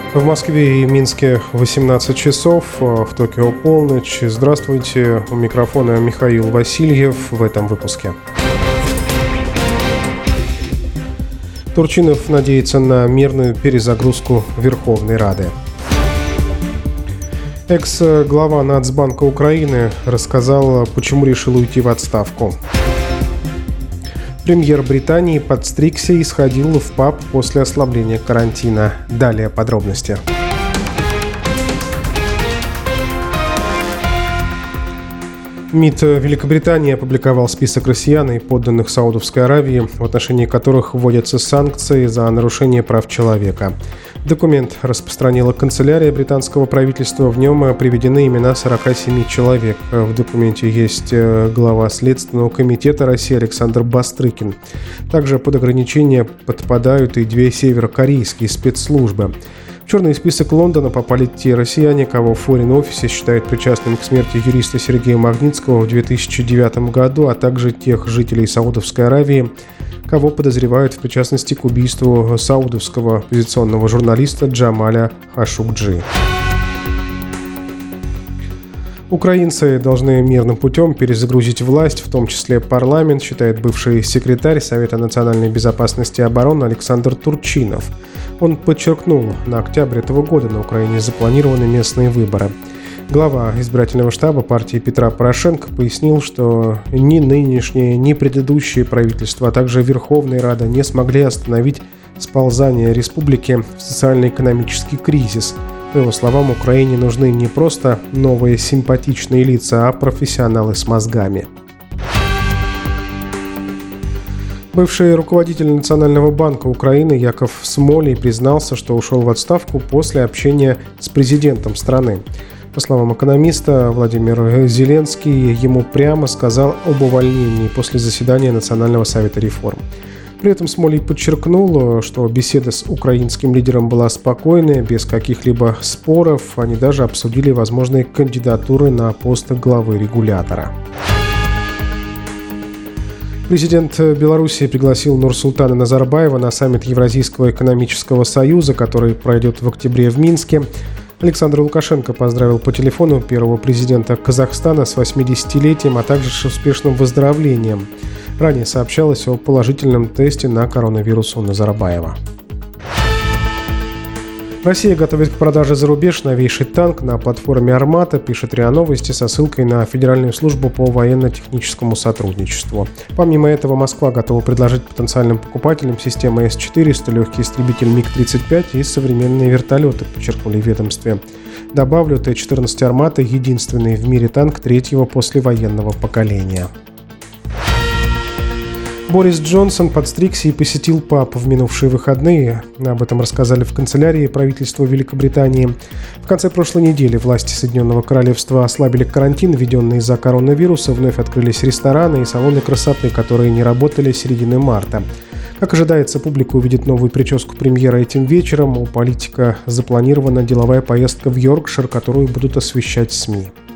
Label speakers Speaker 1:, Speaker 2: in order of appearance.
Speaker 1: В Москве и Минске 18 часов, в Токио полночь. Здравствуйте, у микрофона Михаил Васильев в этом выпуске. Турчинов надеется на мирную перезагрузку Верховной Рады. Экс-глава Нацбанка Украины рассказал, почему решил уйти в отставку. Премьер Британии подстригся и сходил в паб после ослабления карантина. Далее подробности. МИД Великобритании опубликовал список россиян и подданных Саудовской Аравии, в отношении которых вводятся санкции за нарушение прав человека. Документ распространила канцелярия британского правительства. В нем приведены имена 47 человек. В документе есть глава Следственного комитета России Александр Бастрыкин. Также под ограничения подпадают и 2 северокорейские спецслужбы. В черный список Лондона попали те россияне, кого Foreign Office считает причастным к смерти юриста Сергея Магнитского в 2009 году, а также тех жителей Саудовской Аравии, кого подозревают в причастности к убийству саудовского оппозиционного журналиста Джамаля Хашукджи. Украинцы должны мирным путем перезагрузить власть, в том числе парламент, считает бывший секретарь Совета национальной безопасности и обороны Александр Турчинов. Он подчеркнул, на октябрь этого года на Украине запланированы местные выборы. Глава избирательного штаба партии Петра Порошенко пояснил, что ни нынешнее, ни предыдущие правительства, а также Верховная Рада не смогли остановить сползание республики в социально-экономический кризис. По его словам, Украине нужны не просто новые симпатичные лица, а профессионалы с мозгами. Бывший руководитель Национального банка Украины Яков Смолий признался, что ушел в отставку после общения с президентом страны. По словам экономиста, Владимир Зеленский ему прямо сказал об увольнении после заседания Национального совета реформ. При этом Смолий подчеркнул, что беседа с украинским лидером была спокойная, без каких-либо споров. Они даже обсудили возможные кандидатуры на пост главы регулятора. Президент Беларуси пригласил Нурсултана Назарбаева на саммит Евразийского экономического союза, который пройдет в октябре в Минске. Александр Лукашенко поздравил по телефону первого президента Казахстана с 80-летием, а также с успешным выздоровлением. Ранее сообщалось о положительном тесте на коронавирус у Назарбаева. Россия готовит к продаже за рубеж новейший танк на платформе «Армата», пишет РИА Новости со ссылкой на Федеральную службу по военно-техническому сотрудничеству. Помимо этого, Москва готова предложить потенциальным покупателям системы С-400, легкий истребитель МиГ-35 и современные вертолеты, подчеркнули в ведомстве. Добавлю, Т-14 «Армата» — единственный в мире танк третьего послевоенного поколения. Борис Джонсон подстригся и посетил паб в минувшие выходные. Об этом рассказали в канцелярии правительства Великобритании. В конце прошлой недели власти Соединенного Королевства ослабили карантин, введенный из-за коронавируса. Вновь открылись рестораны и салоны красоты, которые не работали с середины марта. Как ожидается, публика увидит новую прическу премьера этим вечером. У политика запланирована деловая поездка в Йоркшир, которую будут освещать СМИ.